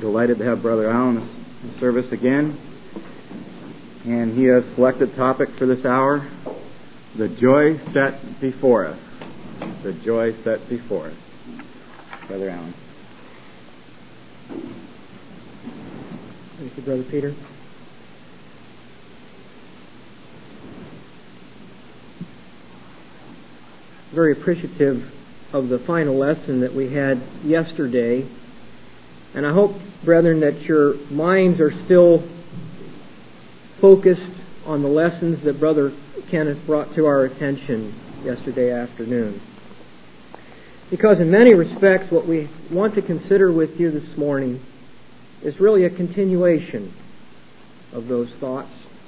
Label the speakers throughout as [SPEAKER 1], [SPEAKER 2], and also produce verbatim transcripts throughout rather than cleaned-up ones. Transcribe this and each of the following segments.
[SPEAKER 1] delighted to have Brother Allen in service again. And he has selected topic for this hour, the joy set before us. The joy set before us. Brother Allen.
[SPEAKER 2] Thank you, Brother Peter. Very appreciative of the final lesson that we had yesterday. And I hope, brethren, that your minds are still focused on the lessons that Brother Kenneth brought to our attention yesterday afternoon. Because in many respects, what we want to consider with you this morning is really a continuation of those thoughts.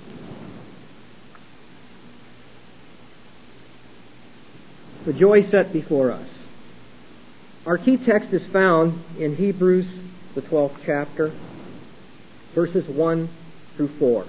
[SPEAKER 2] The joy set before us. Our key text is found in Hebrews, the twelfth chapter, verses one through four.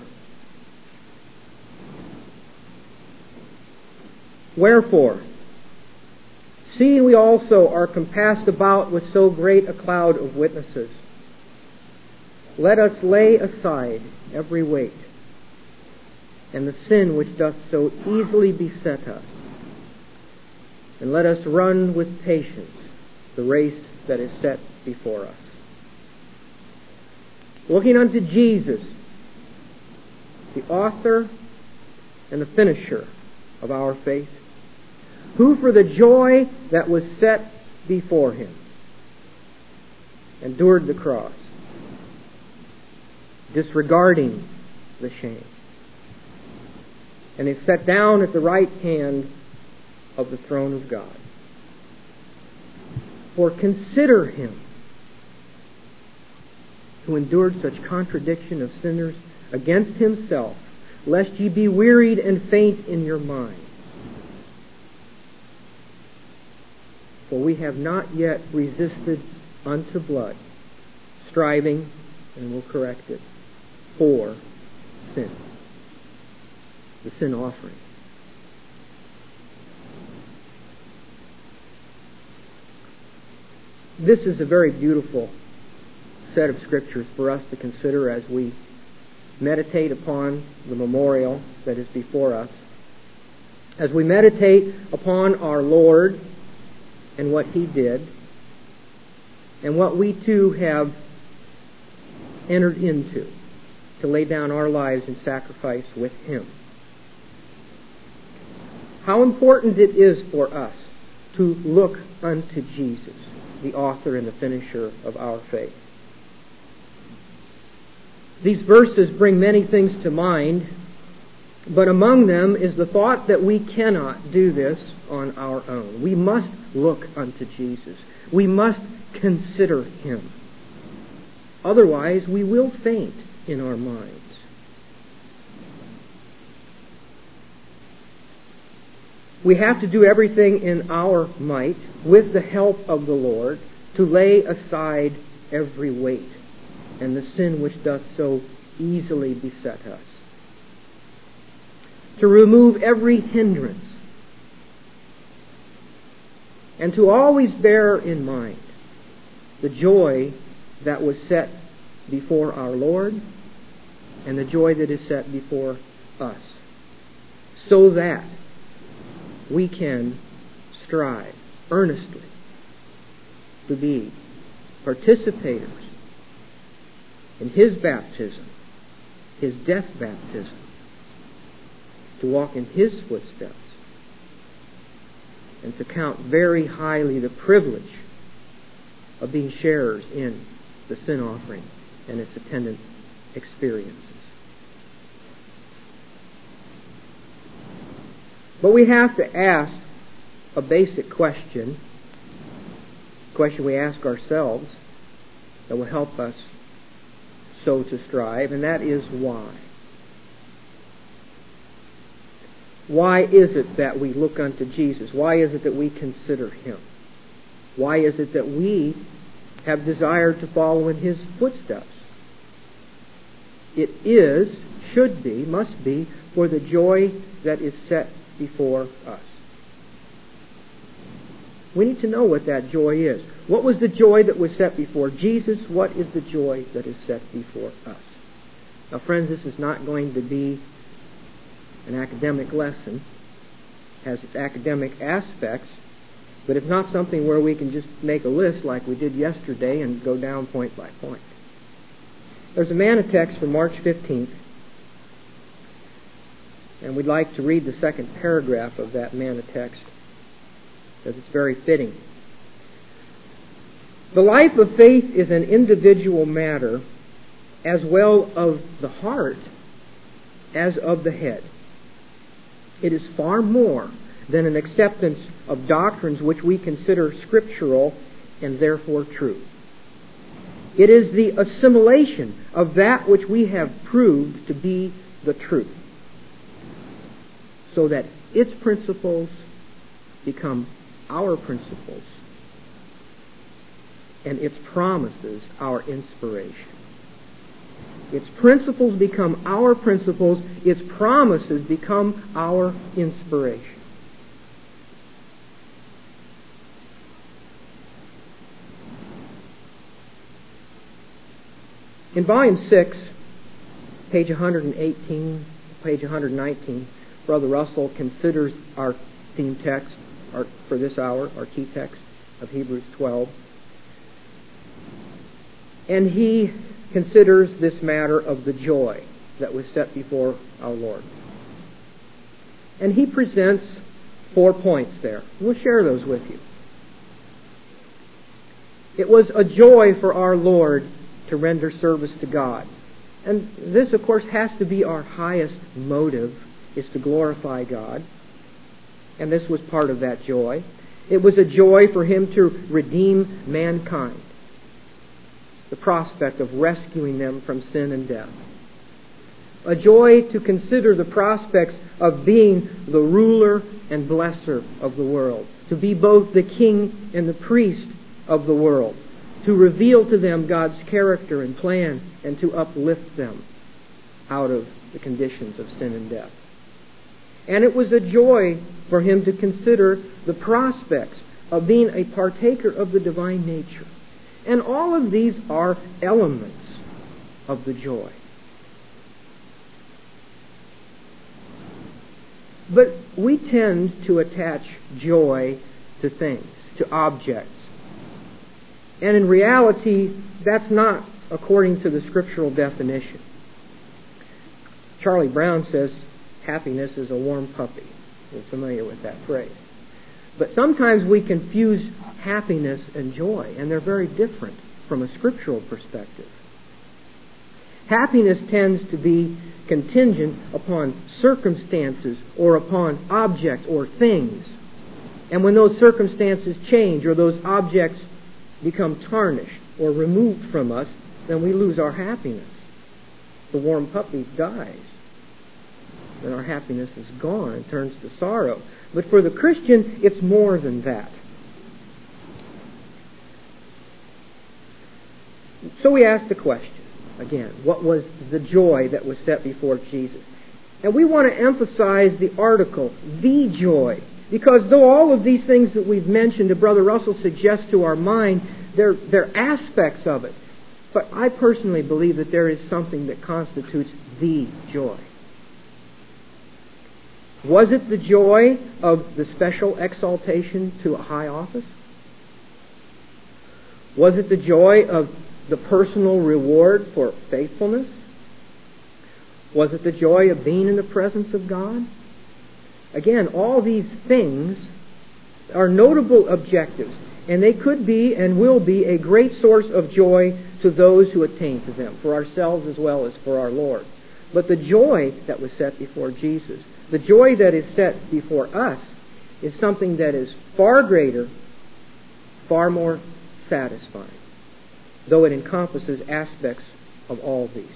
[SPEAKER 2] Wherefore, seeing we also are compassed about with so great a cloud of witnesses, let us lay aside every weight and the sin which doth so easily beset us, and let us run with patience the race that is set before us. Looking unto Jesus, the author and the finisher of our faith, who for the joy that was set before him endured the cross, disregarding the shame, and is set down at the right hand of the throne of God. For consider him who endured such contradiction of sinners against himself, lest ye be wearied and faint in your mind. For we have not yet resisted unto blood, striving, and will correct it, for sin. The sin offering. This is a very beautiful set of scriptures for us to consider as we meditate upon the memorial that is before us. As we meditate upon our Lord and what He did, and what we too have entered into to lay down our lives in sacrifice with Him. How important it is for us to look unto Jesus, the author and the finisher of our faith. These verses bring many things to mind, but among them is the thought that we cannot do this on our own. We must look unto Jesus. We must consider Him. Otherwise, we will faint in our minds. We have to do everything in our might, with the help of the Lord, to lay aside every weight and the sin which doth so easily beset us. To remove every hindrance, and to always bear in mind the joy that was set before our Lord and the joy that is set before us, so that we can strive earnestly to be participators in His baptism, His death baptism, to walk in His footsteps, and to count very highly the privilege of being sharers in the sin offering and its attendant experiences. But we have to ask a basic question, a question we ask ourselves that will help us so to strive, and that is why. Why is it that we look unto Jesus? Why is it that we consider Him? Why is it that we have desired to follow in His footsteps? It is, should be, must be, for the joy that is set before us. We need to know what that joy is. What was the joy that was set before Jesus? What is the joy that is set before us? Now, friends, this is not going to be an academic lesson. It has its academic aspects, but it's not something where we can just make a list like we did yesterday and go down point by point. There's a manna text from March fifteenth, and we'd like to read the second paragraph of that manna text because it's very fitting. The life of faith is an individual matter as well of the heart as of the head. It is far more than an acceptance of doctrines which we consider scriptural and therefore true. It is the assimilation of that which we have proved to be the truth, so that its principles become our principles and its promises our inspiration. Its principles become our principles, its promises become our inspiration. In volume six, page one eighteen, page one nineteen, Brother Russell considers our theme text our, for this hour, our key text of Hebrews twelve. And he considers this matter of the joy that was set before our Lord. And he presents four points there. We'll share those with you. It was a joy for our Lord to render service to God. And this, of course, has to be our highest motive, is to glorify God. And this was part of that joy. It was a joy for him to redeem mankind, the prospect of rescuing them from sin and death. A joy to consider the prospects of being the ruler and blesser of the world, to be both the king and the priest of the world, to reveal to them God's character and plan, and to uplift them out of the conditions of sin and death. And it was a joy for him to consider the prospects of being a partaker of the divine nature. And all of these are elements of the joy. But we tend to attach joy to things, to objects. And in reality, that's not according to the scriptural definition. Charlie Brown says, happiness is a warm puppy. You're familiar with that phrase. But sometimes we confuse happiness and joy, and they're very different from a scriptural perspective. Happiness tends to be contingent upon circumstances or upon objects or things. And when those circumstances change or those objects become tarnished or removed from us, then we lose our happiness. The warm puppy dies. Then our happiness is gone and turns to sorrow. But for the Christian, it's more than that. So we ask the question, again, what was the joy that was set before Jesus? And we want to emphasize the article, the joy. Because though all of these things that we've mentioned, that Brother Russell suggests to our mind, they're, they're aspects of it. But I personally believe that there is something that constitutes the joy. Was it the joy of the special exaltation to a high office? Was it the joy of the personal reward for faithfulness? Was it the joy of being in the presence of God? Again, all these things are notable objectives, and they could be and will be a great source of joy to those who attain to them, for ourselves as well as for our Lord. But the joy that was set before Jesus, the joy that is set before us, is something that is far greater, far more satisfying, though it encompasses aspects of all these.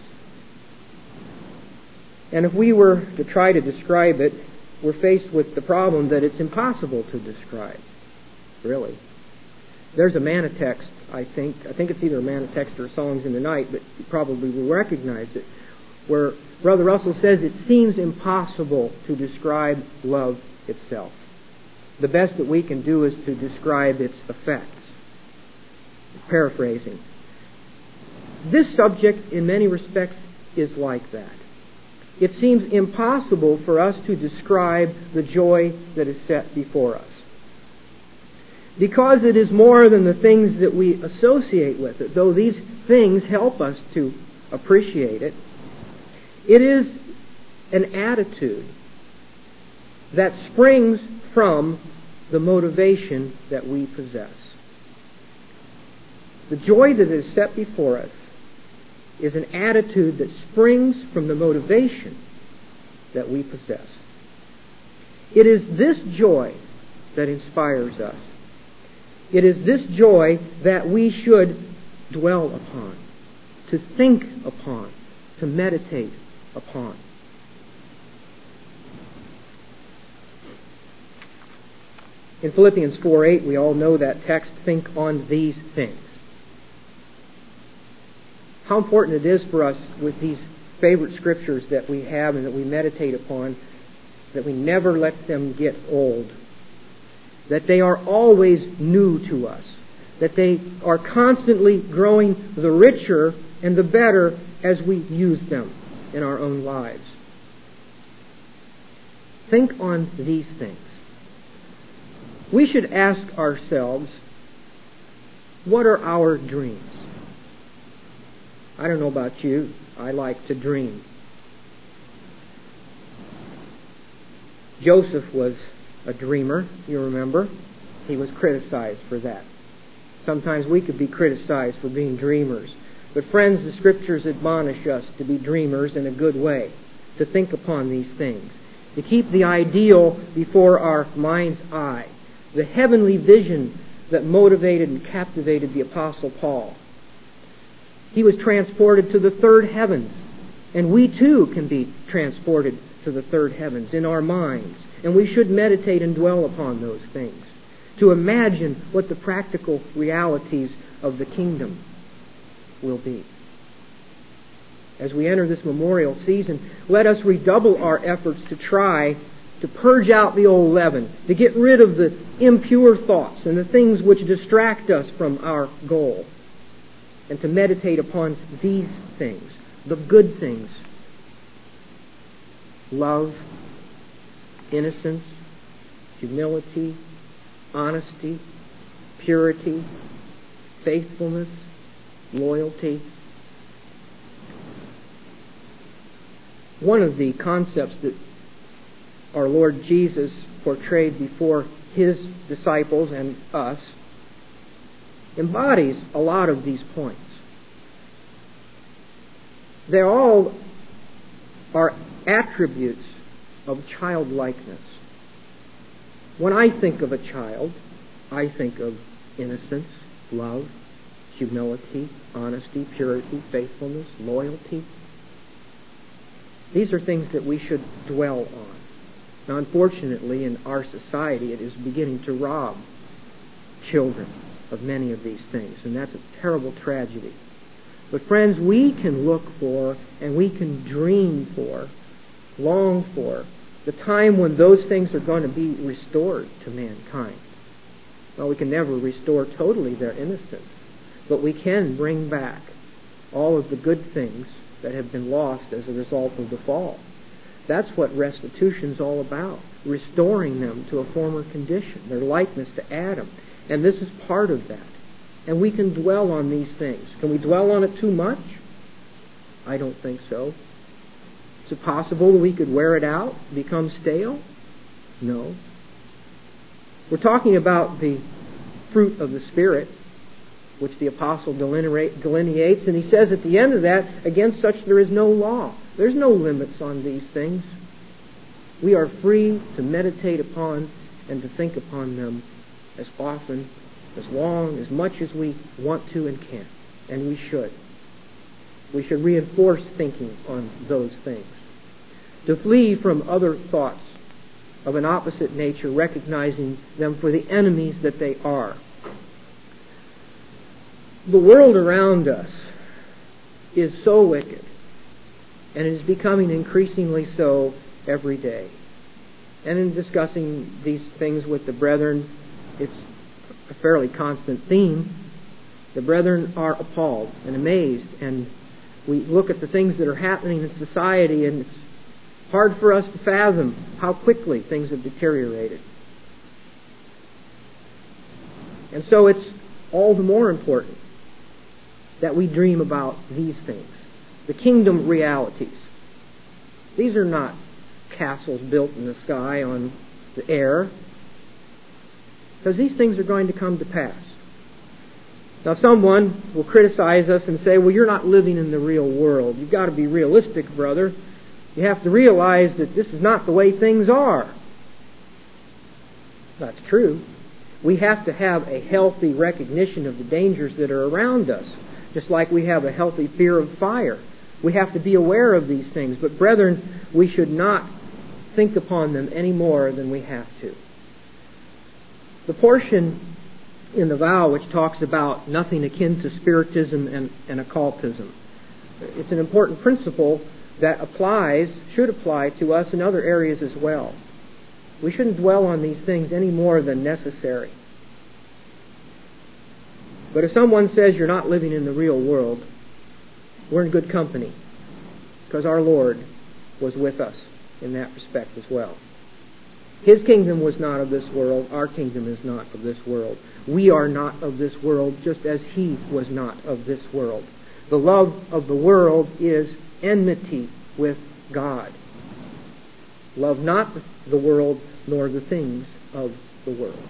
[SPEAKER 2] And if we were to try to describe it, we're faced with the problem that it's impossible to describe, really. There's a manna text, I think, I think it's either a manna text or Songs in the Night, but you probably will recognize it, where Brother Russell says it seems impossible to describe love itself. The best that we can do is to describe its effects. Paraphrasing. This subject, in many respects, is like that. It seems impossible for us to describe the joy that is set before us, because it is more than the things that we associate with it. Though these things help us to appreciate it, it is an attitude that springs from the motivation that we possess. The joy that is set before us is an attitude that springs from the motivation that we possess. It is this joy that inspires us. It is this joy that we should dwell upon, to think upon, to meditate upon. In Philippians four eight, we all know that text, think on these things. How important it is for us with these favorite scriptures that we have and that we meditate upon, that we never let them get old. That they are always new to us. That they are constantly growing the richer and the better as we use them in our own lives. Think on these things. We should ask ourselves, what are our dreams? I don't know about you. I like to dream. Joseph was a dreamer, you remember. He was criticized for that. Sometimes we could be criticized for being dreamers. But friends, the Scriptures admonish us to be dreamers in a good way, to think upon these things, to keep the ideal before our mind's eye, the heavenly vision that motivated and captivated the Apostle Paul. He was transported to the third heavens, and we too can be transported to the third heavens in our minds, and we should meditate and dwell upon those things, to imagine what the practical realities of the kingdom will be. As we enter this memorial season, let us redouble our efforts to try to purge out the old leaven, to get rid of the impure thoughts and the things which distract us from our goal, and to meditate upon these things, the good things: love, innocence, humility, honesty, purity, faithfulness, loyalty. One of the concepts that our Lord Jesus portrayed before His disciples and us embodies a lot of these points. They all are attributes of childlikeness. When I think of a child, I think of innocence, love, humility, honesty, purity, faithfulness, loyalty. These are things that we should dwell on. Now, unfortunately, in our society, it is beginning to rob children of many of these things, and that's a terrible tragedy. But friends, we can look for and we can dream for, long for, the time when those things are going to be restored to mankind. Well, we can never restore totally their innocence, but we can bring back all of the good things that have been lost as a result of the fall. That's what restitution's all about, restoring them to a former condition, their likeness to Adam. And this is part of that. And we can dwell on these things. Can we dwell on it too much? I don't think so. Is it possible that we could wear it out, become stale? No. We're talking about the fruit of the Spirit, which the apostle delineates, and he says at the end of that, against such there is no law. There's no limits on these things. We are free to meditate upon and to think upon them as often, as long, as much as we want to and can. And we should. We should reinforce thinking on those things. To flee from other thoughts of an opposite nature, recognizing them for the enemies that they are. The world around us is so wicked, and it is becoming increasingly so every day. And in discussing these things with the brethren, it's a fairly constant theme. The brethren are appalled and amazed, and we look at the things that are happening in society, and it's hard for us to fathom how quickly things have deteriorated. And so it's all the more important that we dream about these things, the kingdom realities. These are not castles built in the sky on the air, because these things are going to come to pass. Now, someone will criticize us and say, well, you're not living in the real world. You've got to be realistic, brother. You have to realize that this is not the way things are. That's true. We have to have a healthy recognition of the dangers that are around us, just like we have a healthy fear of fire. We have to be aware of these things. But, brethren, we should not think upon them any more than we have to. The portion in the vow which talks about nothing akin to spiritism and, and occultism, it's an important principle that applies, should apply to us in other areas as well. We shouldn't dwell on these things any more than necessary. But if someone says you're not living in the real world, we're in good company, because our Lord was with us in that respect as well. His kingdom was not of this world. Our kingdom is not of this world. We are not of this world, just as He was not of this world. The love of the world is enmity with God. Love not the world, nor the things of the world.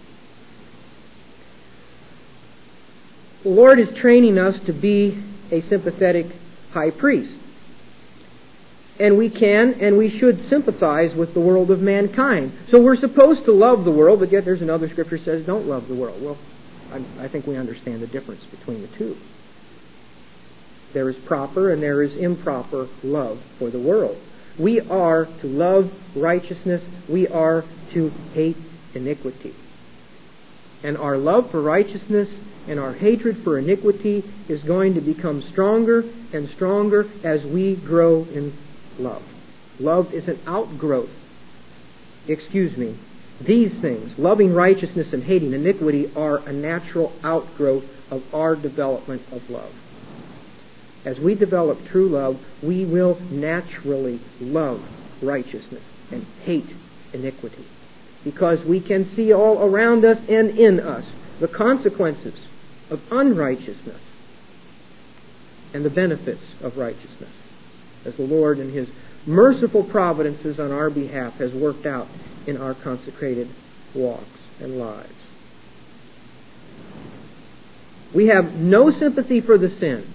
[SPEAKER 2] The Lord is training us to be a sympathetic high priest. And we can and we should sympathize with the world of mankind. So we're supposed to love the world, but yet there's another scripture that says don't love the world. Well, I, I think we understand the difference between the two. There is proper and there is improper love for the world. We are to love righteousness. We are to hate iniquity. And our love for righteousness and our hatred for iniquity is going to become stronger and stronger as we grow in love. Love is an outgrowth. Excuse me. These things, loving righteousness and hating iniquity, are a natural outgrowth of our development of love. As we develop true love, we will naturally love righteousness and hate iniquity, because we can see all around us and in us the consequences of unrighteousness and the benefits of righteousness, as the Lord in His merciful providences on our behalf has worked out in our consecrated walks and lives. We have no sympathy for the sin.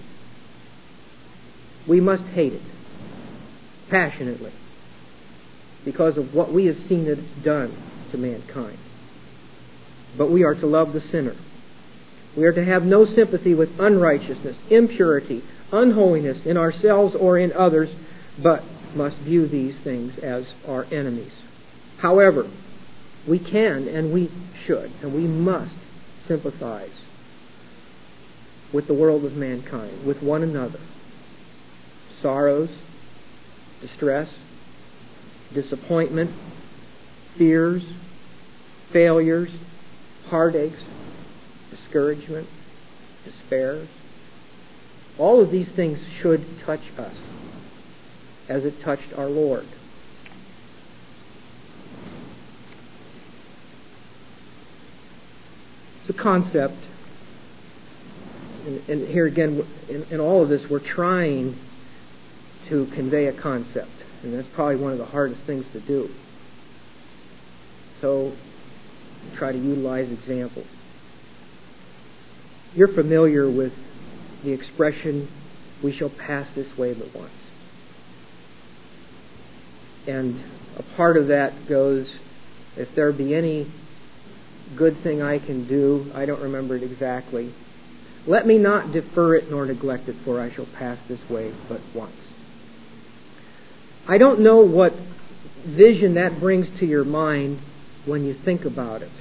[SPEAKER 2] We must hate it passionately because of what we have seen that it's done to mankind. But we are to love the sinner. We are to have no sympathy with unrighteousness, impurity, unholiness in ourselves or in others, but must view these things as our enemies. However, we can and we should and we must sympathize with the world of mankind, with one another. Sorrows, distress, disappointment, fears, failures, heartaches, discouragement, despairs. All of these things should touch us as it touched our Lord. It's a concept, and, and here again, in, in all of this, we're trying to convey a concept, and that's probably one of the hardest things to do. So, try to utilize examples. You're familiar with the expression, "We shall pass this way but once." And a part of that goes, if there be any good thing I can do, I don't remember it exactly, let me not defer it nor neglect it, for I shall pass this way but once. I don't know what vision that brings to your mind when you think about it.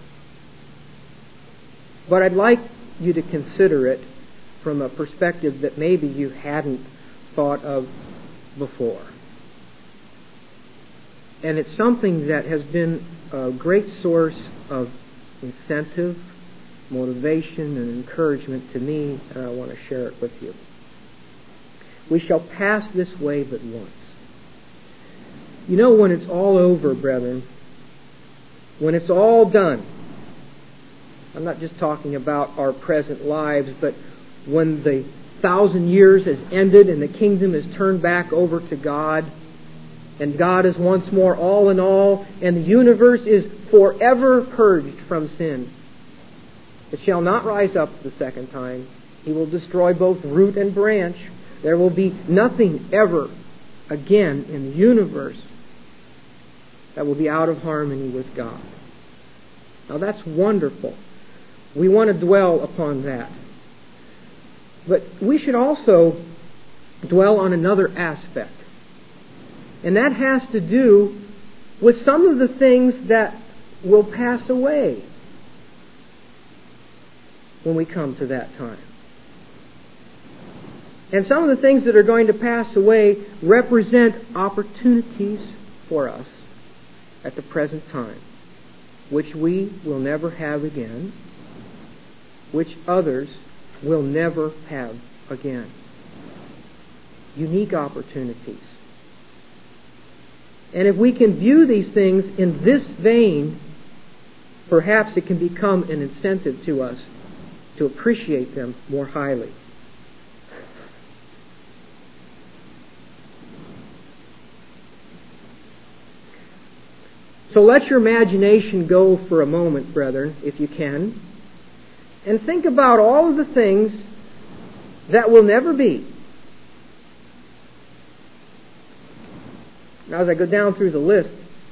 [SPEAKER 2] But I'd like you to consider it from a perspective that maybe you hadn't thought of before. And it's something that has been a great source of incentive motivation and encouragement to me, and I want to share it with you. We shall pass this way but once. You know, when it's all over, brethren, when it's all done, I'm not just talking about our present lives, but when the thousand years has ended and the kingdom is turned back over to God, and God is once more all in all, and the universe is forever purged from sin. It shall not rise up the second time. He will destroy both root and branch. There will be nothing ever again in the universe that will be out of harmony with God. Now that's wonderful. We want to dwell upon that. But we should also dwell on another aspect. And that has to do with some of the things that will pass away when we come to that time. And some of the things that are going to pass away represent opportunities for us at the present time, which we will never have again, which others will never have again. Unique opportunities. And if we can view these things in this vein, perhaps it can become an incentive to us to appreciate them more highly. So let your imagination go for a moment, brethren, if you can, and think about all of the things that will never be. Now, as I go down through the list,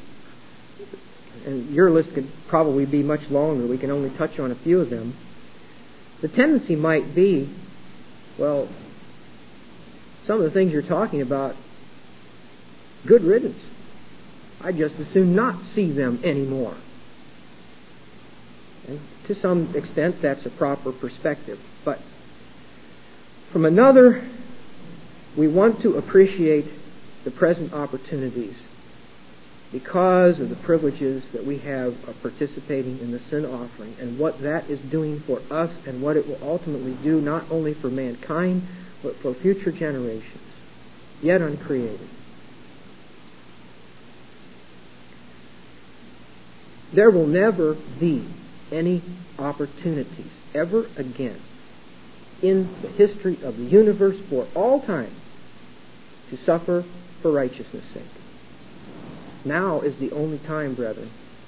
[SPEAKER 2] and your list could probably be much longer, we can only touch on a few of them, the tendency might be, well, some of the things you're talking about, good riddance. I'd just as soon not see them anymore. And to some extent, that's a proper perspective. But from another, we want to appreciate the present opportunities because of the privileges that we have of participating in the sin offering and what that is doing for us and what it will ultimately do not only for mankind but for future generations, yet uncreated. There will never be any opportunities ever again in the history of the universe for all time to suffer for righteousness' sake. Now is the only time, brethren.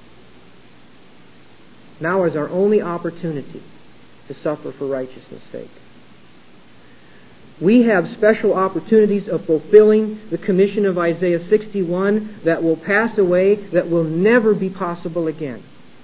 [SPEAKER 2] Now is our only opportunity to suffer for righteousness' sake. We have special opportunities of fulfilling the commission of Isaiah sixty-one that will pass away, that will never be possible again.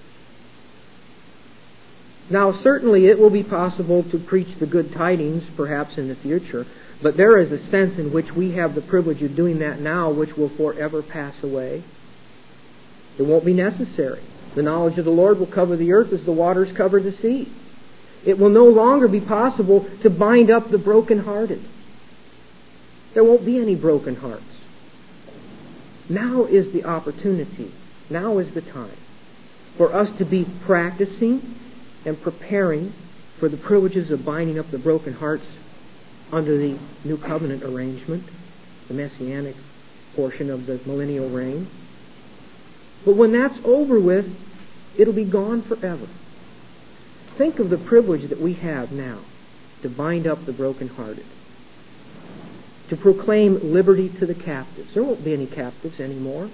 [SPEAKER 2] Now, certainly it will be possible to preach the good tidings, perhaps in the future, but there is a sense in which we have the privilege of doing that now, which will forever pass away. It won't be necessary. The knowledge of the Lord will cover the earth as the waters cover the sea. It will no longer be possible to bind up the brokenhearted. There won't be any broken hearts. Now is the opportunity, now is the time for us to be practicing and preparing for the privileges of binding up the broken hearts under the New Covenant arrangement, the Messianic portion of the millennial reign. But when that's over with, it'll be gone forever. Think of the privilege that we have now to bind up the brokenhearted, to proclaim liberty to the captives. There won't be any captives anymore.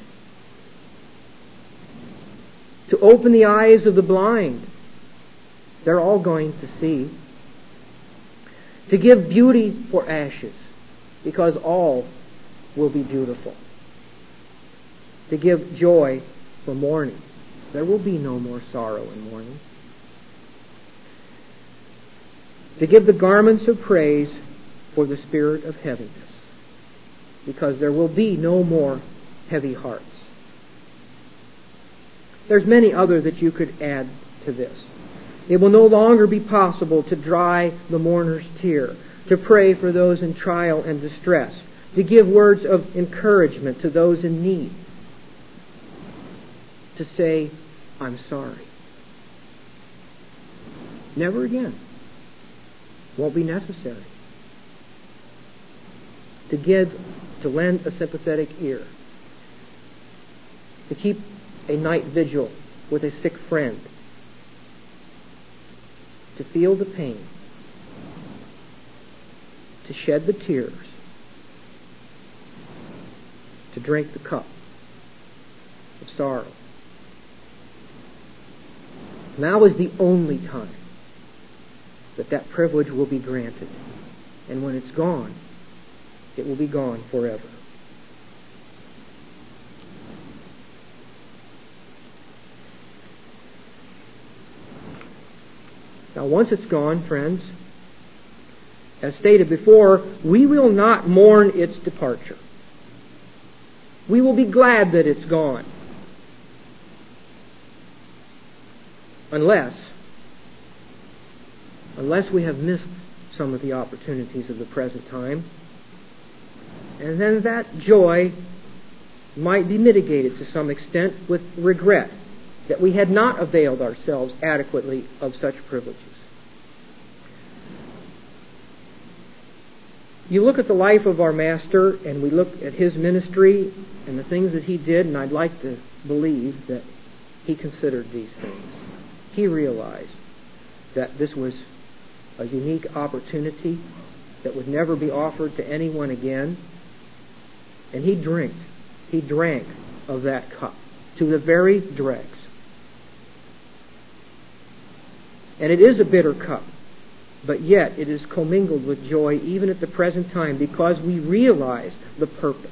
[SPEAKER 2] To open the eyes of the blind. They're all going to see. To give beauty for ashes, because all will be beautiful. To give joy for mourning. There will be no more sorrow and mourning. To give the garments of praise for the spirit of heaviness, because there will be no more heavy hearts. There's many other that you could add to this. It will no longer be possible to dry the mourner's tear, to pray for those in trial and distress, to give words of encouragement to those in need, to say, I'm sorry. Never again. Won't be necessary. To give, to lend a sympathetic ear. To keep a night vigil with a sick friend. To feel the pain. To shed the tears. To drink the cup of sorrow. Now is the only time that that privilege will be granted. And when it's gone, it will be gone forever. Now, once it's gone, friends, as stated before, we will not mourn its departure. We will be glad that it's gone. Unless, unless we have missed some of the opportunities of the present time. And then that joy might be mitigated to some extent with regret that we had not availed ourselves adequately of such privileges. You look at the life of our Master, and we look at His ministry and the things that He did, and I'd like to believe that He considered these things. He realized that this was a unique opportunity that would never be offered to anyone again. And He drank, He drank of that cup to the very dregs. And it is a bitter cup, but yet it is commingled with joy even at the present time because we realize the purpose.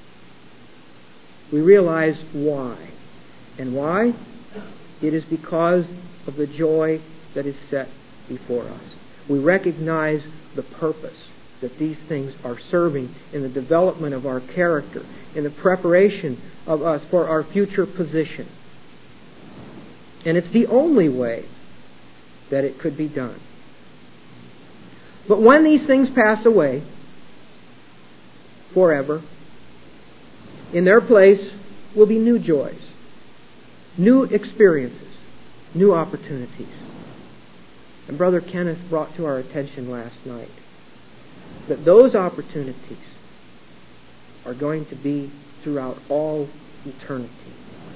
[SPEAKER 2] We realize why. And why? It is because of the joy that is set before us. We recognize the purpose that these things are serving in the development of our character, in the preparation of us for our future position. And it's the only way that it could be done. But when these things pass away forever, in their place will be new joys, new experiences, new opportunities. And Brother Kenneth brought to our attention last night that those opportunities are going to be throughout all eternity.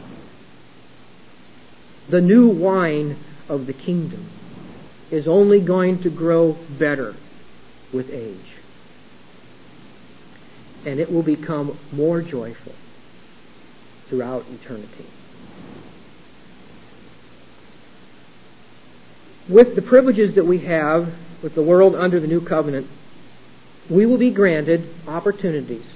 [SPEAKER 2] The new wine of the kingdom is only going to grow better with age. And it will become more joyful throughout eternity. With the privileges that we have with the world under the new covenant, we will be granted opportunities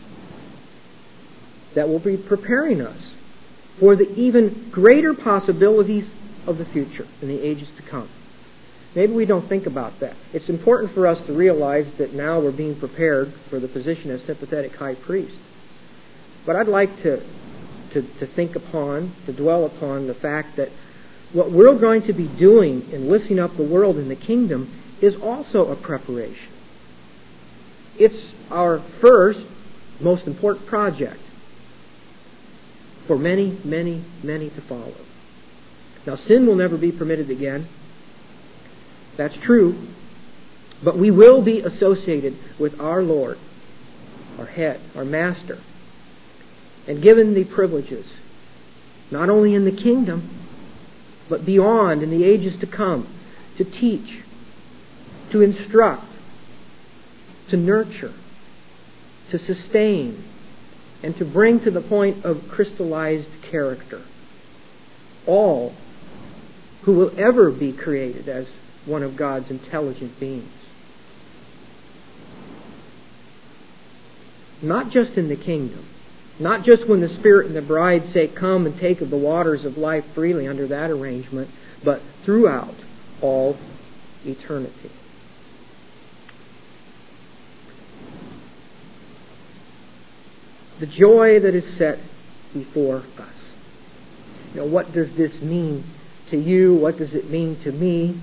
[SPEAKER 2] that will be preparing us for the even greater possibilities of the future in the ages to come. Maybe we don't think about that. It's important for us to realize that now we're being prepared for the position as sympathetic high priest. But I'd like to, to, to think upon, to dwell upon the fact that what we're going to be doing in lifting up the world in the kingdom is also a preparation. It's our first, most important project for many, many, many to follow. Now, sin will never be permitted again. That's true. But we will be associated with our Lord, our head, our master, and given the privileges, not only in the kingdom, but beyond in the ages to come, to teach, to instruct, to nurture, to sustain, and to bring to the point of crystallized character all who will ever be created as one of God's intelligent beings. Not just in the kingdom, not just when the Spirit and the bride say, "Come and take of the waters of life freely," under that arrangement, but throughout all eternity. The joy that is set before us. You know, what does this mean to you? What does it mean to me?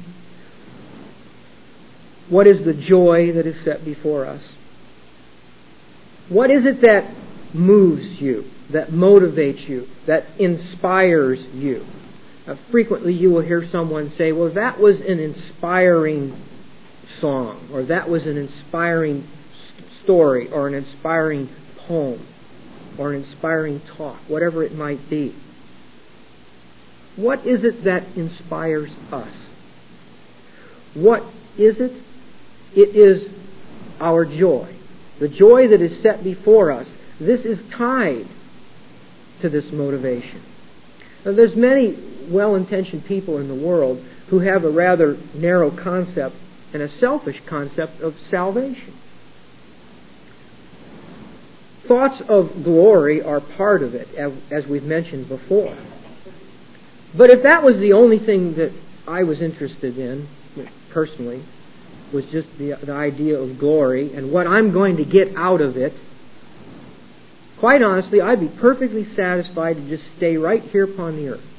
[SPEAKER 2] What is the joy that is set before us? What is it that moves you, that motivates you, that inspires you? Uh, frequently you will hear someone say, well, that was an inspiring song, or that was an inspiring story, or an inspiring poem, or an inspiring talk, whatever it might be. What is it that inspires us? What is it? It is our joy. The joy that is set before us. This is tied to this motivation. Now, there's many well-intentioned people in the world who have a rather narrow concept and a selfish concept of salvation. Thoughts of glory are part of it, as we've mentioned before. But if that was the only thing that I was interested in, personally, was just the, the idea of glory and what I'm going to get out of it, quite honestly, I'd be perfectly satisfied to just stay right here upon the earth.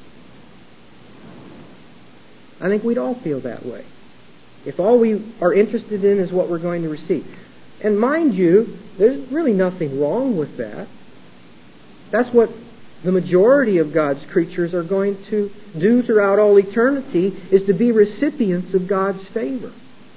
[SPEAKER 2] I think we'd all feel that way. If all we are interested in is what we're going to receive. And mind you, there's really nothing wrong with that. That's what the majority of God's creatures are going to do throughout all eternity, is to be recipients of God's favor.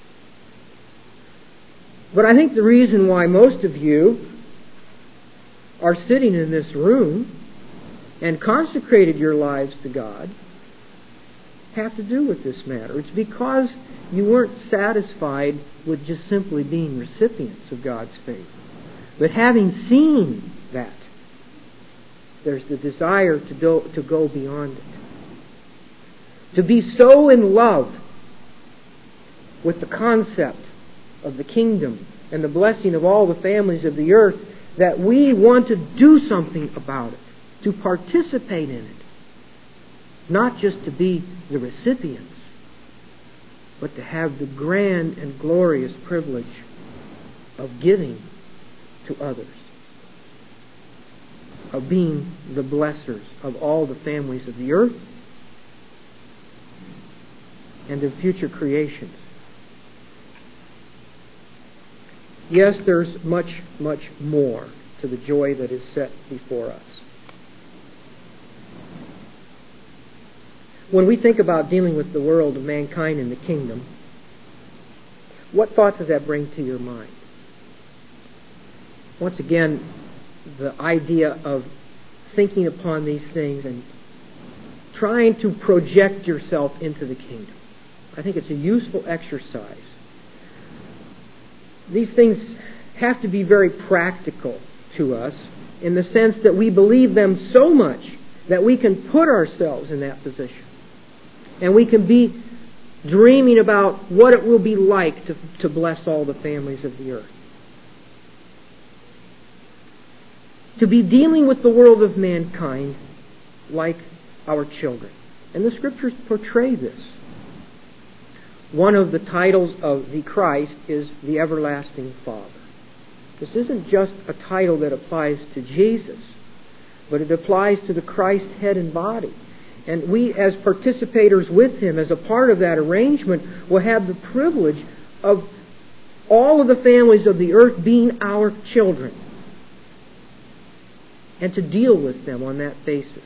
[SPEAKER 2] But I think the reason why most of you are sitting in this room and consecrated your lives to God have to do with this matter. It's because you weren't satisfied with just simply being recipients of God's favor. But having seen that, there's the desire to, do, to go beyond it. To be so in love with the concept of the kingdom and the blessing of all the families of the earth that we want to do something about it, to participate in it. Not just to be the recipients, but to have the grand and glorious privilege of giving to others, of being the blessers of all the families of the earth and of future creations. Yes, there's much, much more to the joy that is set before us. When we think about dealing with the world of mankind and the kingdom, what thoughts does that bring to your mind? Once again, the idea of thinking upon these things and trying to project yourself into the kingdom. I think it's a useful exercise. These things have to be very practical to us in the sense that we believe them so much that we can put ourselves in that position. And we can be dreaming about what it will be like to, to bless all the families of the earth. To be dealing with the world of mankind like our children. And the Scriptures portray this. One of the titles of the Christ is the Everlasting Father. This isn't just a title that applies to Jesus, but it applies to the Christ head and body. And we, as participators with Him, as a part of that arrangement, will have the privilege of all of the families of the earth being our children, and to deal with them on that basis.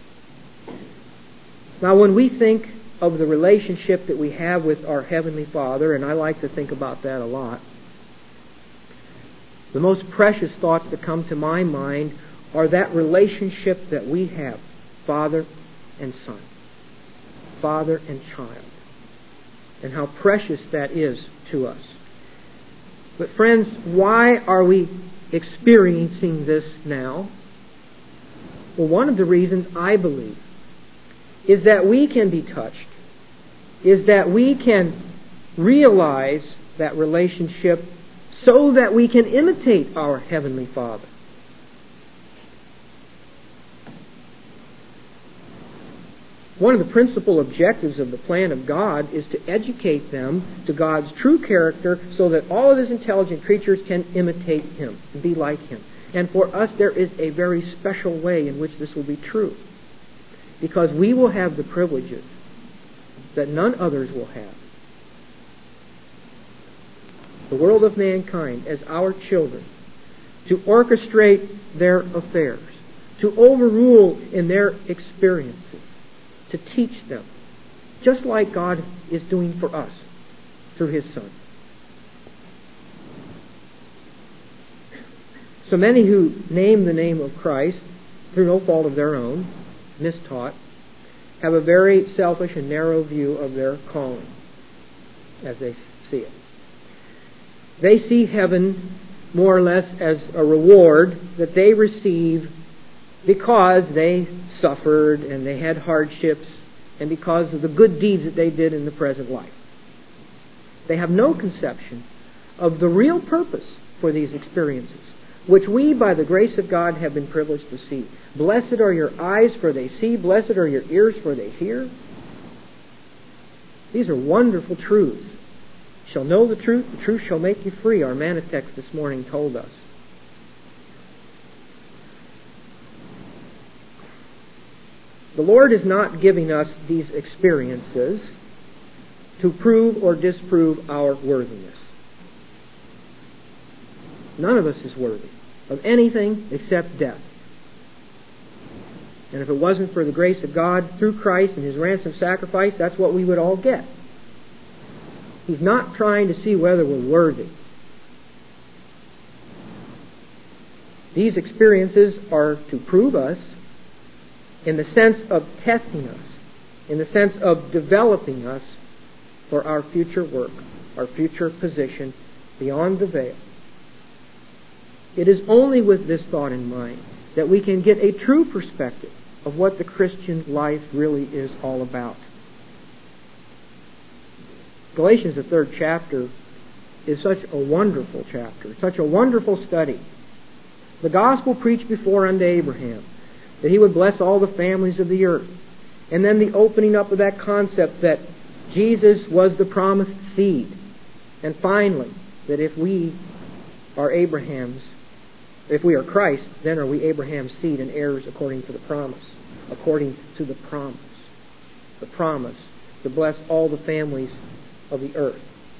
[SPEAKER 2] Now, when we think of the relationship that we have with our Heavenly Father, and I like to think about that a lot, the most precious thoughts that come to my mind are that relationship that we have, Father and Son, Father and child, and how precious that is to us. But friends, why are we experiencing this now? Well, one of the reasons, I believe, is that we can be touched, is that we can realize that relationship so that we can imitate our Heavenly Father. One of the principal objectives of the plan of God is to educate them to God's true character so that all of His intelligent creatures can imitate Him, be like Him. And for us, there is a very special way in which this will be true. Because we will have the privileges that none others will have. The world of mankind as our children, to orchestrate their affairs, to overrule in their experiences, to teach them, just like God is doing for us through His Son. So many who name the name of Christ through no fault of their own, mistaught, have a very selfish and narrow view of their calling as they see it. They see heaven more or less as a reward that they receive because they suffered and they had hardships and because of the good deeds that they did in the present life. They have no conception of the real purpose for these experiences, which we, by the grace of God, have been privileged to see. Blessed are your eyes, for they see. Blessed are your ears, for they hear. These are wonderful truths. You shall know the truth, the truth shall make you free, our manna text this morning told us. The Lord is not giving us these experiences to prove or disprove our worthiness. None of us is worthy of anything except death. And if it wasn't for the grace of God through Christ and His ransom sacrifice, that's what we would all get. He's not trying to see whether we're worthy. These experiences are to prove us in the sense of testing us, in the sense of developing us for our future work, our future position beyond the veil. It is only with this thought in mind that we can get a true perspective of what the Christian life really is all about. Galatians, the third chapter, is such a wonderful chapter, such a wonderful study. The gospel preached before unto Abraham, that he would bless all the families of the earth. And then the opening up of that concept that Jesus was the promised seed. And finally, that if we are Abraham's, if we are Christ, then are we Abraham's seed and heirs according to the promise. According to the promise. The promise to bless all the families of the earth.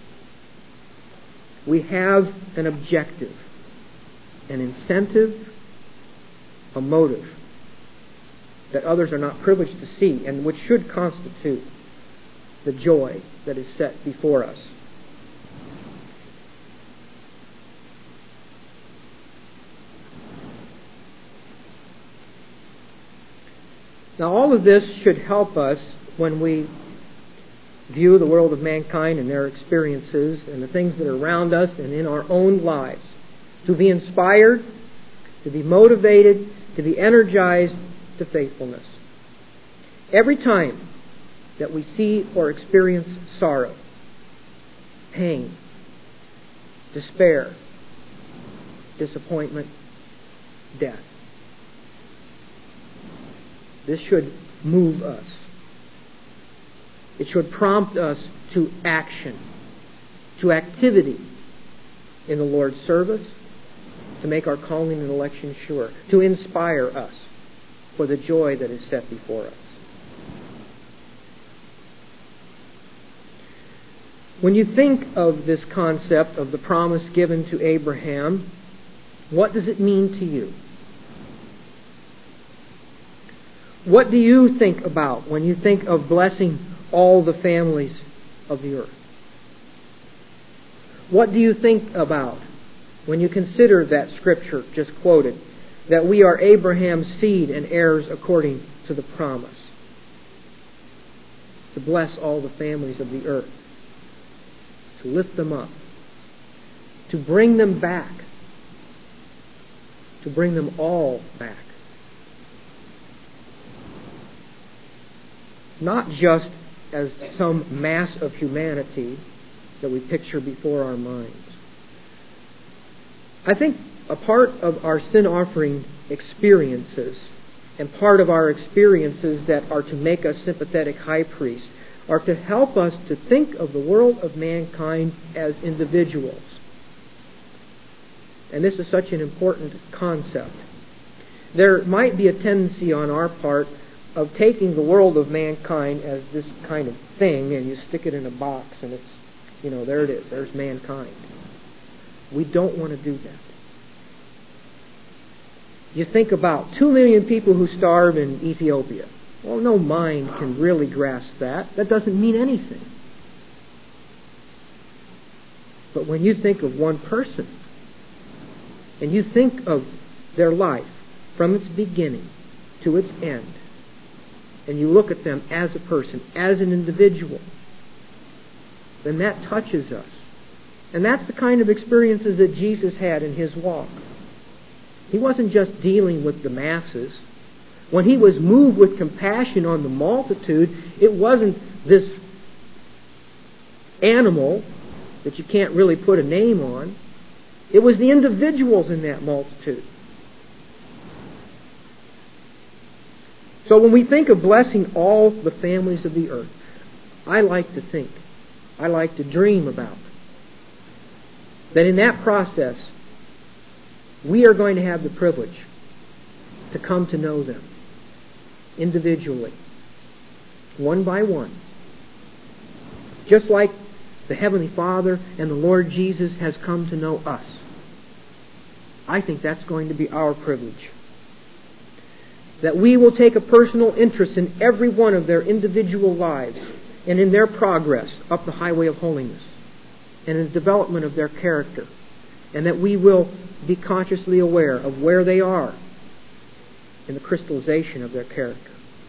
[SPEAKER 2] We have an objective, an incentive, a motive that others are not privileged to see, and which should constitute the joy that is set before us. Now, all of this should help us when we view the world of mankind and their experiences and the things that are around us and in our own lives, to be inspired, to be motivated, to be energized to faithfulness. Every time that we see or experience sorrow, pain, despair, disappointment, death, this should move us. It should prompt us to action, to activity in the Lord's service, to make our calling and election sure, to inspire us for the joy that is set before us. When you think of this concept of the promise given to Abraham, what does it mean to you? What do you think about when you think of blessing all the families of the earth? What do you think about when you consider that scripture just quoted, that we are Abraham's seed and heirs according to the promise, to bless all the families of the earth, to lift them up, to bring them back, to bring them all back? Not just as some mass of humanity that we picture before our minds. I think a part of our sin offering experiences and part of our experiences that are to make us sympathetic high priests are to help us to think of the world of mankind as individuals. And this is such an important concept. There might be a tendency on our part of taking the world of mankind as this kind of thing, and you stick it in a box and it's, you know, there it is, there's mankind. We don't want to do that. You think about two million people who starve in Ethiopia. Well, no mind can really grasp that. That doesn't mean anything. But when you think of one person, and you think of their life from its beginning to its end, and you look at them as a person, as an individual, then that touches us. And that's the kind of experiences that Jesus had in His walk. He wasn't just dealing with the masses. When He was moved with compassion on the multitude, it wasn't this animal that you can't really put a name on. It was the individuals in that multitude. So when we think of blessing all the families of the earth, I like to think, I like to dream about that in that process, we are going to have the privilege to come to know them individually, one by one. Just like the Heavenly Father and the Lord Jesus has come to know us. I think that's going to be our privilege. That we will take a personal interest in every one of their individual lives and in their progress up the highway of holiness and in the development of their character, and that we will be consciously aware of where they are in the crystallization of their character.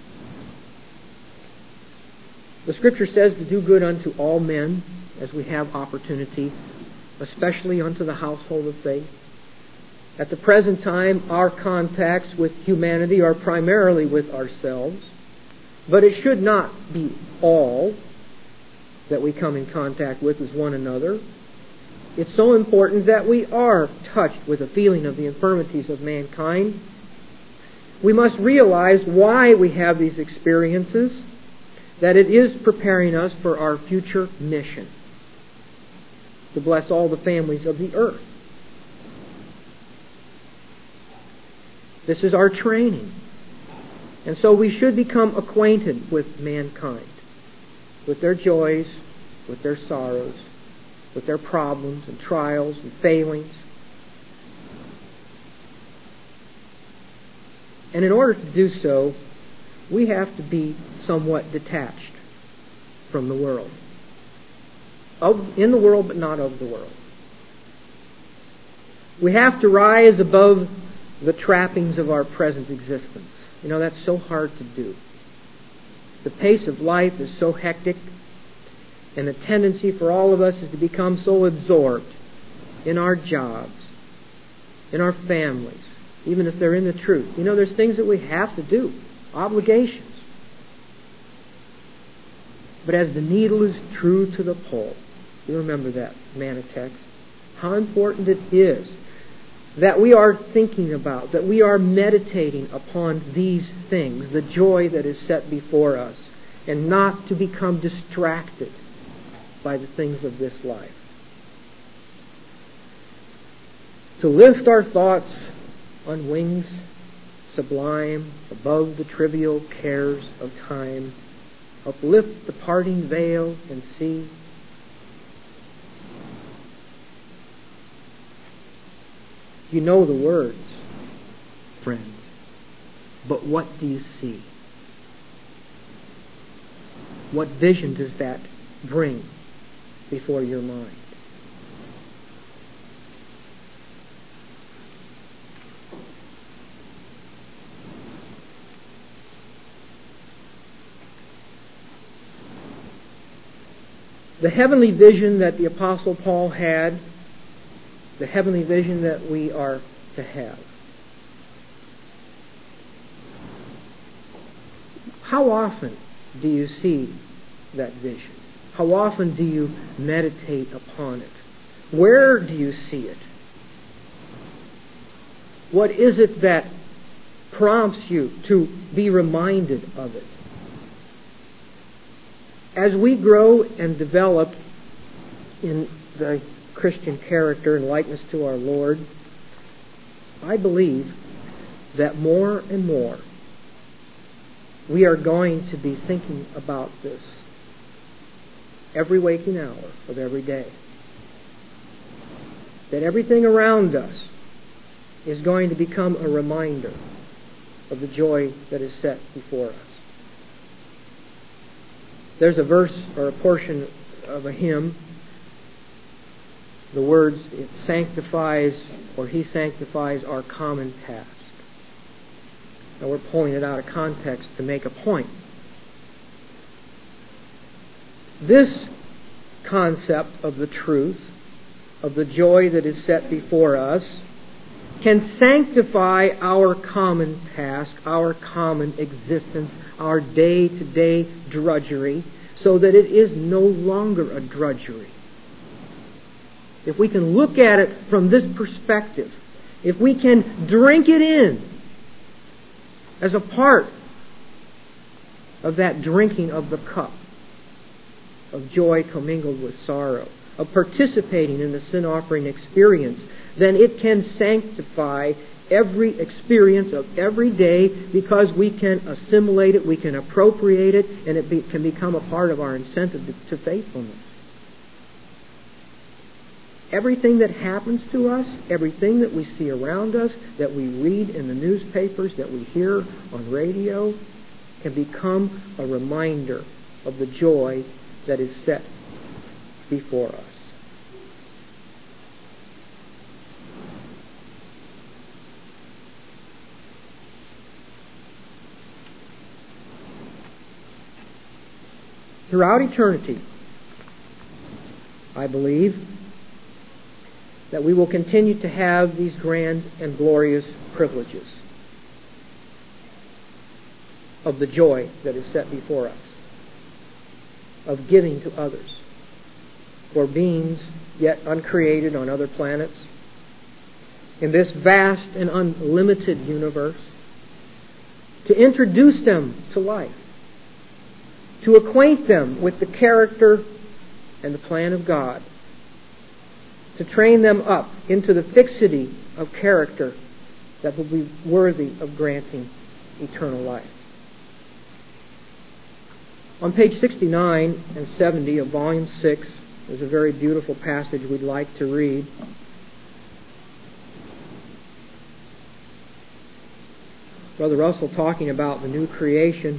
[SPEAKER 2] The Scripture says to do good unto all men as we have opportunity, especially unto the household of faith. At the present time, our contacts with humanity are primarily with ourselves, but it should not be all that we come in contact with as one another. It's so important that we are touched with a feeling of the infirmities of mankind. We must realize why we have these experiences, that it is preparing us for our future mission, to bless all the families of the earth. This is our training. And so we should become acquainted with mankind, with their joys, with their sorrows, with their problems and trials and failings. And in order to do so, we have to be somewhat detached from the world. Of, in the world, but not of the world. We have to rise above the trappings of our present existence. You know, that's so hard to do. The pace of life is so hectic, and the tendency for all of us is to become so absorbed in our jobs, in our families, even if they're in the truth. You know, there's things that we have to do, obligations. But as the needle is true to the pole, you remember that manna text, how important it is that we are thinking about, that we are meditating upon these things, the joy that is set before us, and not to become distracted by the things of this life. To lift our thoughts on wings sublime above the trivial cares of time, uplift the parting veil and see. You know the words, friends, but what do you see? What vision does that bring before your mind? The heavenly vision that the Apostle Paul had, the heavenly vision that we are to have. How often do you see that vision? How often do you meditate upon it? Where do you see it? What is it that prompts you to be reminded of it? As we grow and develop in the Christian character and likeness to our Lord, I believe that more and more we are going to be thinking about this every waking hour of every day. That everything around us is going to become a reminder of the joy that is set before us. There's a verse or a portion of a hymn. The words, it sanctifies, or He sanctifies our common task. Now we're pulling it out of context to make a point. This concept of the truth, of the joy that is set before us, can sanctify our common task, our common existence, our day-to-day drudgery, so that it is no longer a drudgery. If we can look at it from this perspective, if we can drink it in as a part of that drinking of the cup of joy commingled with sorrow, of participating in the sin offering experience, then it can sanctify every experience of every day, because we can assimilate it, we can appropriate it, and it be, can become a part of our incentive to, to faithfulness. Everything that happens to us, everything that we see around us, that we read in the newspapers, that we hear on radio, can become a reminder of the joy that is set before us. Throughout eternity, I believe that we will continue to have these grand and glorious privileges of the joy that is set before us, of giving to others, for beings yet uncreated on other planets, in this vast and unlimited universe, to introduce them to life, to acquaint them with the character and the plan of God, to train them up into the fixity of character that will be worthy of granting eternal life. On page sixty-nine and seventy of volume six, there's a very beautiful passage we'd like to read. Brother Russell, talking about the new creation,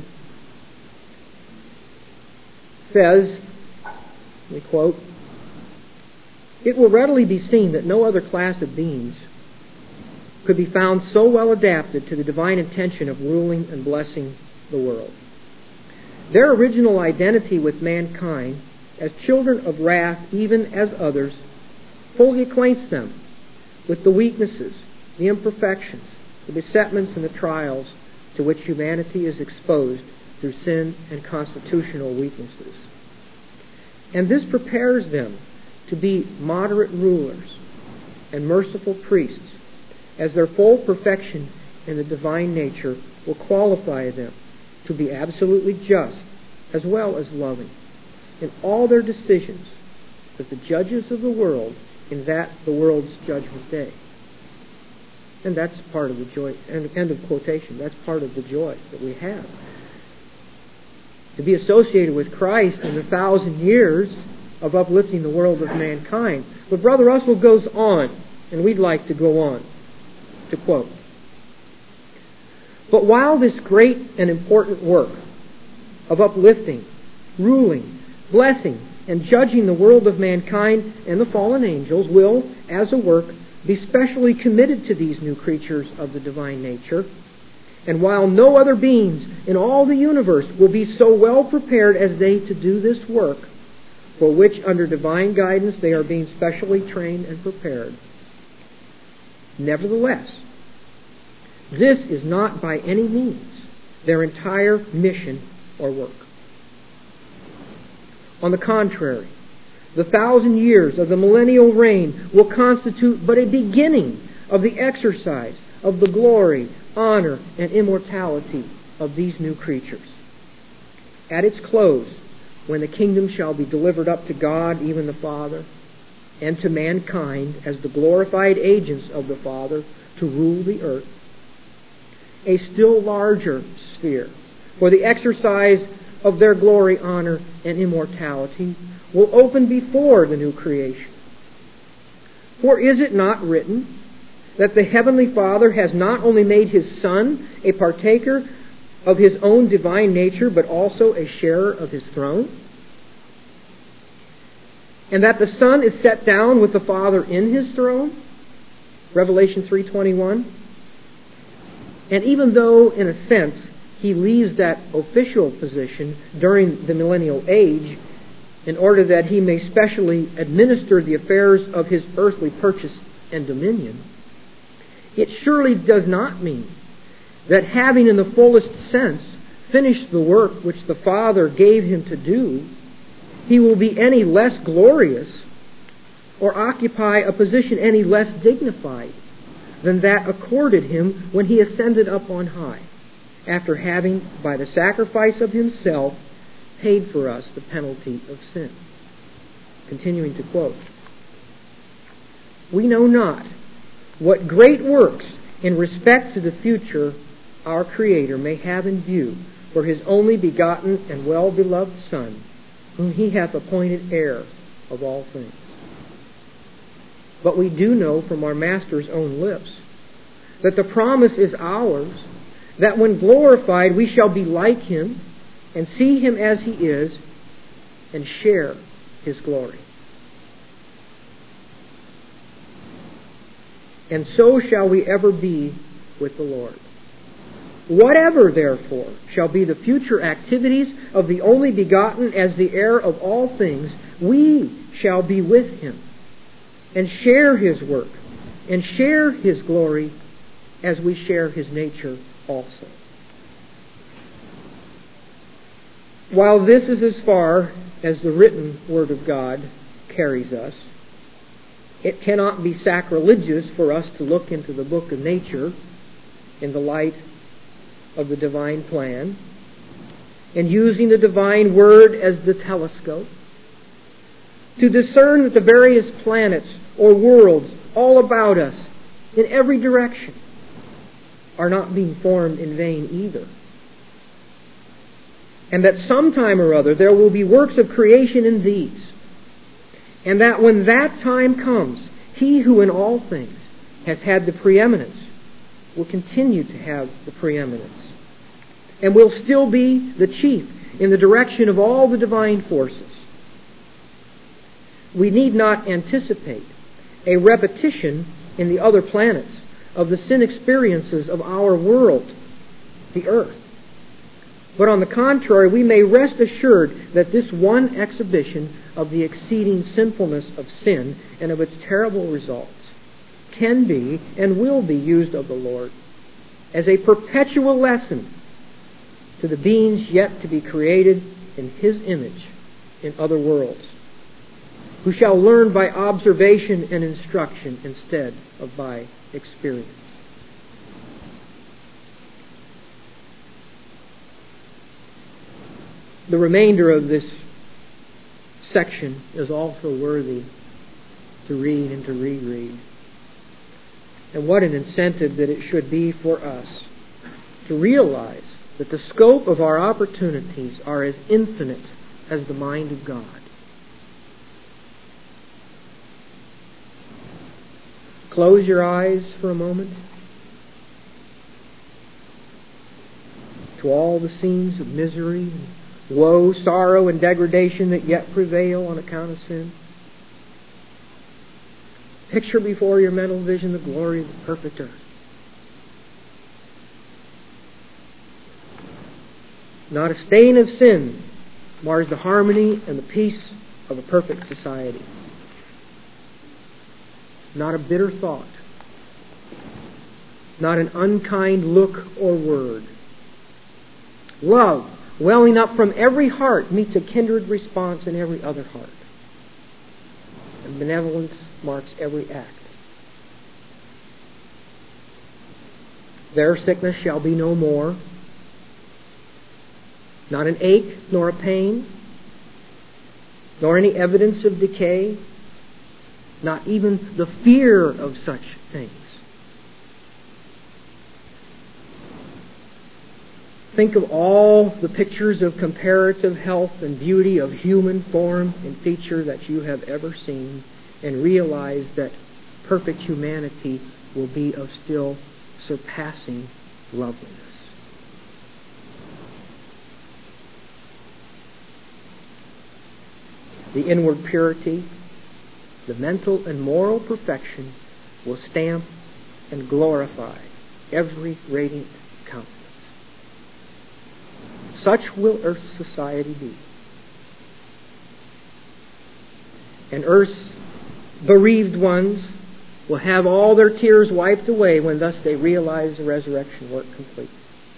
[SPEAKER 2] says, we quote, "It will readily be seen that no other class of beings could be found so well adapted to the divine intention of ruling and blessing the world. Their original identity with mankind, as children of wrath even as others, fully acquaints them with the weaknesses, the imperfections, the besetments and the trials to which humanity is exposed through sin and constitutional weaknesses. And this prepares them to be moderate rulers and merciful priests, as their full perfection in the divine nature will qualify them to be absolutely just as well as loving in all their decisions as the judges of the world in that the world's judgment day." And that's part of the joy, end, end of quotation, that's part of the joy that we have. To be associated with Christ in the thousand years of uplifting the world of mankind. But Brother Russell goes on, and we'd like to go on, to quote, "But while this great and important work of uplifting, ruling, blessing, and judging the world of mankind and the fallen angels will, as a work, be specially committed to these new creatures of the divine nature, and while no other beings in all the universe will be so well prepared as they to do this work, for which under divine guidance they are being specially trained and prepared, nevertheless, this is not by any means their entire mission or work. On the contrary, the thousand years of the millennial reign will constitute but a beginning of the exercise of the glory, honor, and immortality of these new creatures. At its close, when the kingdom shall be delivered up to God, even the Father, and to mankind as the glorified agents of the Father to rule the earth, a still larger sphere for the exercise of their glory, honor, and immortality will open before the new creation. For is it not written that the Heavenly Father has not only made His Son a partaker of his own divine nature, but also a sharer of his throne? And that the Son is set down with the Father in his throne? Revelation three twenty-one. And even though, in a sense, he leaves that official position during the millennial age in order that he may specially administer the affairs of his earthly purchase and dominion, it surely does not mean that having in the fullest sense finished the work which the Father gave him to do, he will be any less glorious or occupy a position any less dignified than that accorded him when he ascended up on high, after having, by the sacrifice of himself, paid for us the penalty of sin. Continuing to quote, "We know not what great works in respect to the future our Creator may have in view for his only begotten and well-beloved Son, whom he hath appointed heir of all things. But we do know from our Master's own lips that the promise is ours, that when glorified we shall be like him and see him as he is and share his glory. And so shall we ever be with the Lord. Whatever, therefore, shall be the future activities of the only begotten as the heir of all things, we shall be with him and share his work and share his glory as we share his nature also." While this is as far as the written Word of God carries us, it cannot be sacrilegious for us to look into the book of nature in the light of the divine plan, and using the divine Word as the telescope, to discern that the various planets or worlds all about us in every direction are not being formed in vain either. And that sometime or other there will be works of creation in these. And that when that time comes, he who in all things has had the preeminence will continue to have the preeminence, and will still be the chief in the direction of all the divine forces. We need not anticipate a repetition in the other planets of the sin experiences of our world, the earth. But on the contrary, we may rest assured that this one exhibition of the exceeding sinfulness of sin and of its terrible results can be and will be used of the Lord as a perpetual lesson to the beings yet to be created in his image in other worlds, who shall learn by observation and instruction instead of by experience. The remainder of this section is also worthy to read and to reread. And what an incentive that it should be for us to realize that the scope of our opportunities are as infinite as the mind of God. Close your eyes for a moment to all the scenes of misery, woe, sorrow, and degradation that yet prevail on account of sin. Picture before your mental vision the glory of the perfect earth. Not a stain of sin mars the harmony and the peace of a perfect society. Not a bitter thought. Not an unkind look or word. Love, welling up from every heart, meets a kindred response in every other heart. And benevolence marks every act. Their sickness shall be no more. Not an ache, nor a pain, nor any evidence of decay, not even the fear of such things. Think of all the pictures of comparative health and beauty of human form and feature that you have ever seen, and realize that perfect humanity will be of still surpassing loveliness. the inward purity, the mental and moral perfection will stamp and glorify every radiant countenance. Such will earth's society be. And earth's bereaved ones will have all their tears wiped away when thus they realize the resurrection work complete.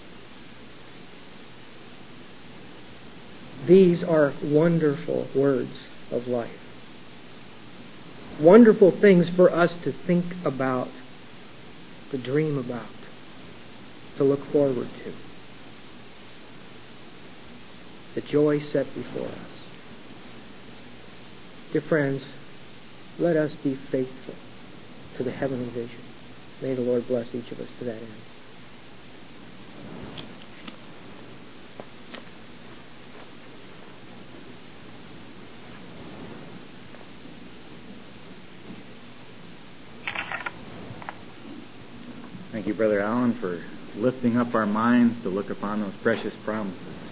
[SPEAKER 2] These are wonderful words of life. Wonderful things for us to think about, to dream about, to look forward to. The joy set before us. Dear friends, let us be faithful to the heavenly vision. May the Lord bless each of us to that end.
[SPEAKER 1] Thank you, Brother Allen, for lifting up our minds to look upon those precious promises.